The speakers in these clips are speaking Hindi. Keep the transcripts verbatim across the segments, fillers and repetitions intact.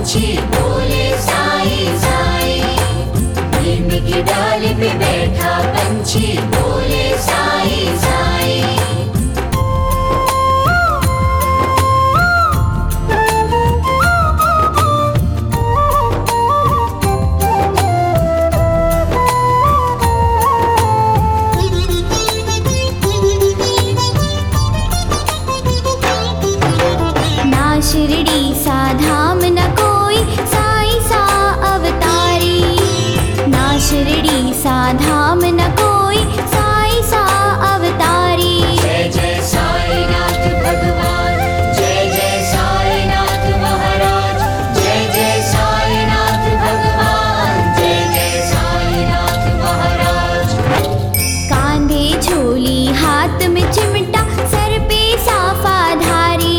पंछी बोले साई साई। नीम की डाली पे बैठा पंछी बोले साई साई। शिरडी सा धाम न कोई साई सा अवतारी। ना शिरडी सा धाम न कोई साई सा अवतारी। जय जय साई नाथ भगवान, जय जय साई नाथ महाराज, जय जय साई नाथ भगवान, जय जय साई नाथ महाराज। कांधे झोली हाथ में चिमटा सर पे साफा धारी।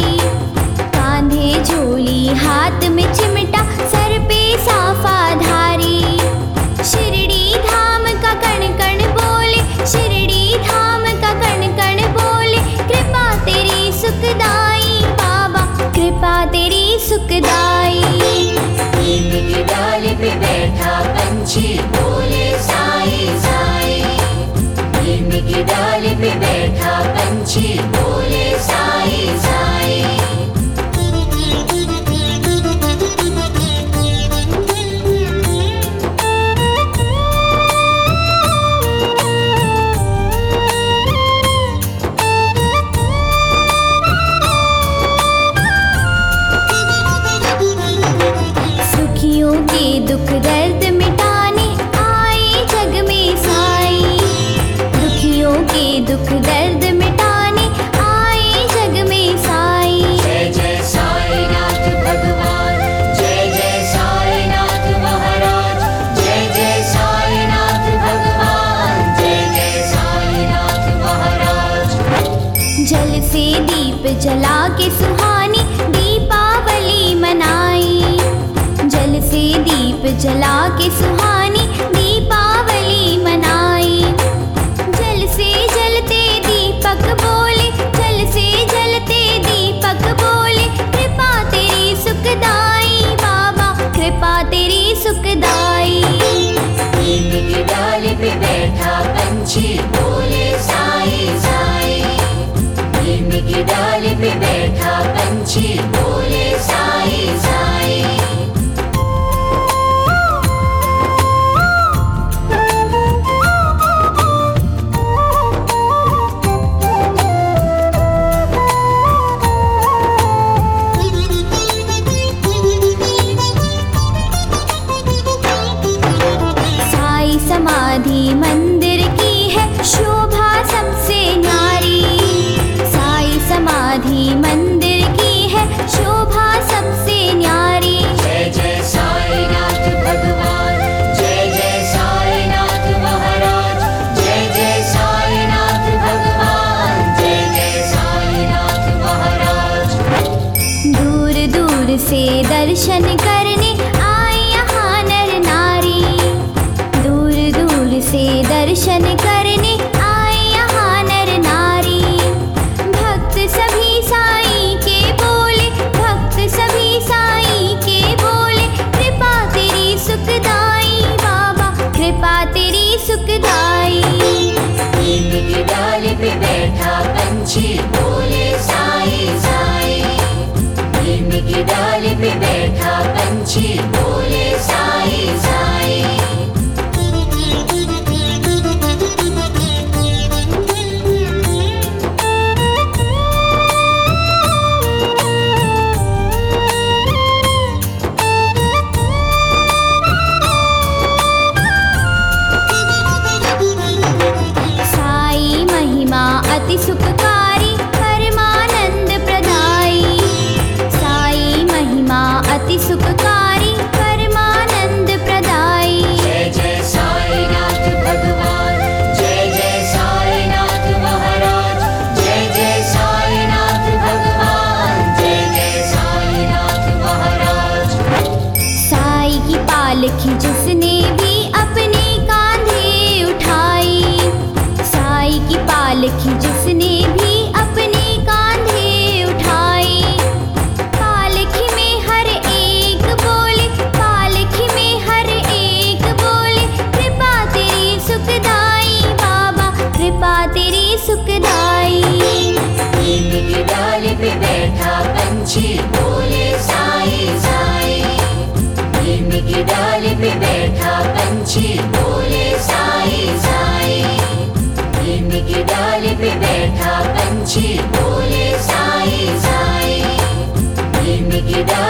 झोली हाथ में चिमटा सर पे साफा धारी। शिरडी धाम का कण कण बोले, शिरडी धाम का कण कण बोले, कृपा तेरी सुखदाई बाबा, कृपा तेरी सुखदाई। नीम की डाली पे बैठा पंछी बोले साई साई। नीम की डाली पे बैठा पंछी बोले साई साई। दुख दर्द मिटाने आए जग में साई। दुखियों के दुख दर्द मिटाने आए जग में साई। जय जय साई नाथ भगवान, जय जय साई नाथ महाराज, जय जय साई नाथ भगवान, जय जय साई नाथ महाराज। जल से दीप जला के सुहानी दीपावली मनाई। जल से दीप जला के सुहानी दीपावली मनाई। जल से जलते दीपक बोले, जल से जलते दीपक बोले, कृपा तेरी सुखदाई बाबा, कृपा तेरी सुखदाई। नीम की डाली पे बैठा पंछी बोले साई साई। नीम की डाली पे बैठा पंछी बोले साई साई। समाधि मंदिर की है शोभा सबसे न्यारी। साई समाधि मंदिर की है शोभा सबसे न्यारी। जय जय साई नाथ भगवान, जय जय साई नाथ महाराज, जय जय साई नाथ भगवान, जय जय साई नाथ महाराज। दूर दूर से दर्शन करने आए यहाँ नर नारी। से दर्शन करने आए यहाँ नर नारी। भक्त सभी साई के बोले, भक्त सभी साई के बोले, कृपा तेरी सुखदाई बाबा, कृपा तेरी सुखदाई। नीम की डाली पे बैठा पंछी बोले साई साई। नीम की डाली पे बैठा पंछी बोले साई साई। अति सुखकारी परमानंद प्रदाई। साई महिमा अति सुखकारी परमानंद पंछी बोले साई साई। नीम की डाली पे बैठा पंछी बोले साई साई। नीम की डाली पे बैठा पंछी बोले साई साई। नीम की डाली